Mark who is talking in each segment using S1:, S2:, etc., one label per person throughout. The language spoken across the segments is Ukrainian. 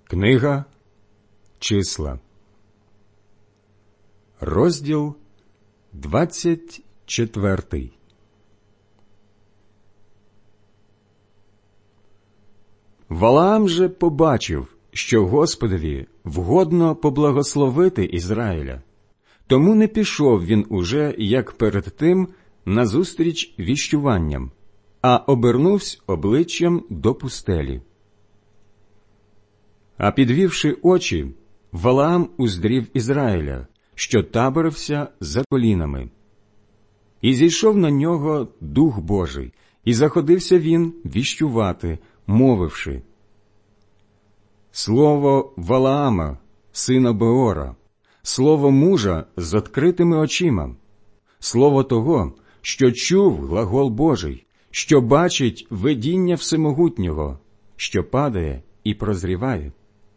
S1: Книга Числа, розділ 24. Валаам же побачив, що Господові вгодно поблагословити Ізраїля. Тому не пішов він уже, як перед тим, назустріч віщуванням, а обернувся обличчям до пустелі. А підвівши очі, Валаам уздрів Ізраїля, що таборився за колінами. І зійшов на нього Дух Божий, і заходився він віщувати, мовивши: «Слово Валаама, сина Беора, слово мужа з відкритими очима, слово того, що чув глагол Божий, що бачить видіння Всемогутнього, що падає і прозріває.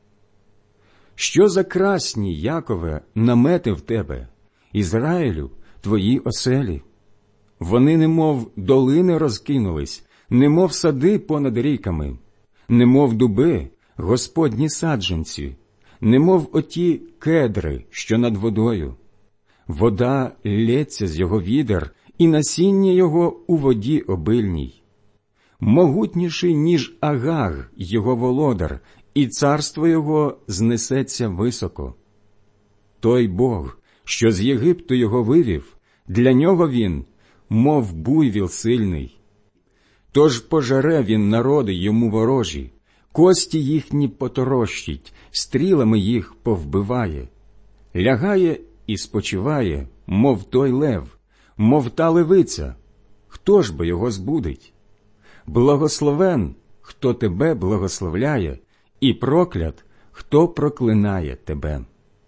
S1: Що за красні, Якове, намети в тебе, Ізраїлю, твої оселі? Вони немов долини розкинулись, немов сади понад ріками, немов дуби, Господні саджанці, немов оті кедри, що над водою. Вода лється з його відер, і насіння його у воді обильній. Могутніший, ніж Агаг, його володар, і царство його знесеться високо. Той Бог, що з Єгипту його вивів, для нього він, мов буйвіл сильний. Тож пожере він народи йому ворожі, кості їхні поторощить, стрілами їх повбиває. Лягає і спочиває, мов той лев, мов та левиця. Хто ж би його збудить? Благословен, хто тебе благословляє, і проклят, хто проклинає тебе».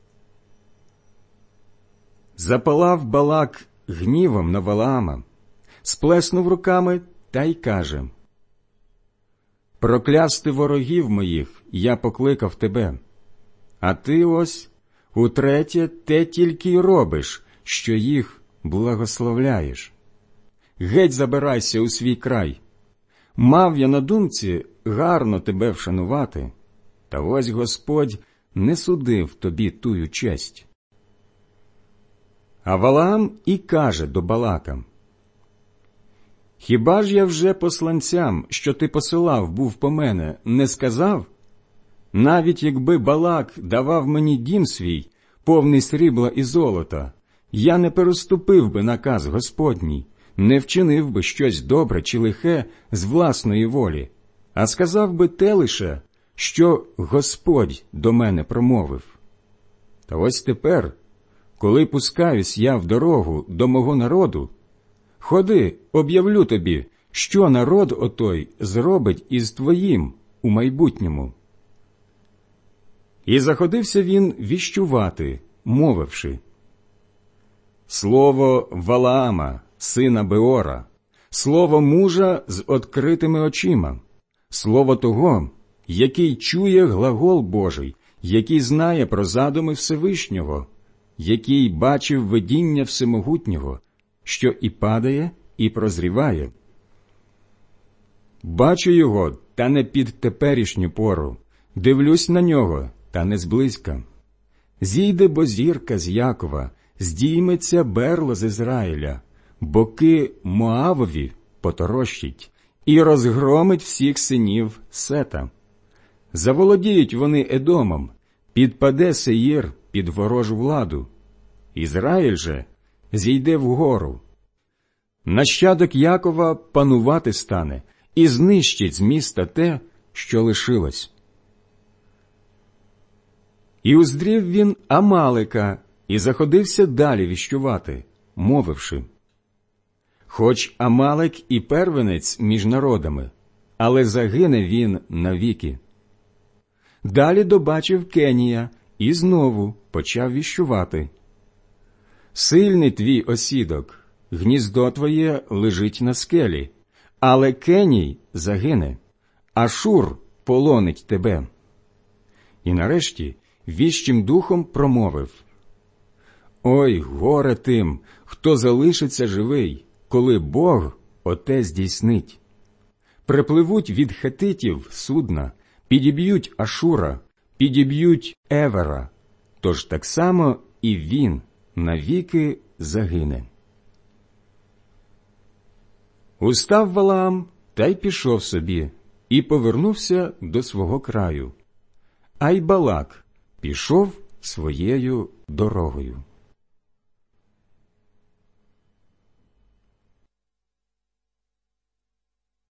S1: Запалав Балак гнівом на Валаама, сплеснув руками та й каже: «Проклясти ворогів моїх я покликав тебе, а ти ось утретє те тільки й робиш, що їх благословляєш. Геть забирайся у свій край. Мав я на думці гарно тебе вшанувати, та ось Господь не судив тобі тую честь». А Валаам і каже до Балака: «Хіба ж я вже посланцям, що ти посилав, був по мене, не сказав? Навіть якби Балак давав мені дім свій, повний срібла і золота, я не переступив би наказ Господній, не вчинив би щось добре чи лихе з власної волі, а сказав би те лише, що Господь до мене промовив. Та ось тепер, коли пускаюсь я в дорогу до мого народу, ходи, об'явлю тобі, що народ отой зробить із твоїм у майбутньому». І заходився він віщувати, мовивши: «Слово Валаама, сина Беора, слово мужа з відкритими очима, слово того, який чує глагол Божий, який знає про задуми Всевишнього, який бачив видіння Всемогутнього, що і падає, і прозріває. Бачу його, та не під теперішню пору, дивлюсь на нього, та не зблизька. Зійде бо зірка з Якова, здійметься берло з Ізраїля, боки Моавові поторощить і розгромить всіх синів Сета. Заволодіють вони Едомом, підпаде Сеїр під ворожу владу. Ізраїль же зійде вгору. Нащадок Якова панувати стане і знищить з міста те, що лишилось». І уздрів він Амалика і заходився далі віщувати, мовивши: «Хоч Амалик і первенець між народами, але загине він навіки». Далі добачив Кенія і знову почав віщувати: «Сильний твій осідок, гніздо твоє лежить на скелі, але Кеній загине, Ашур полонить тебе». І нарешті віщим духом промовив: «Ой, горе тим, хто залишиться живий, коли Бог оте здійснить. Припливуть від хетитів судна, підіб'ють Ашура, підіб'ють Евера, тож так само і він навіки загине. Устав Валаам та й пішов собі, і повернувся до свого краю. А й Балак пішов своєю дорогою.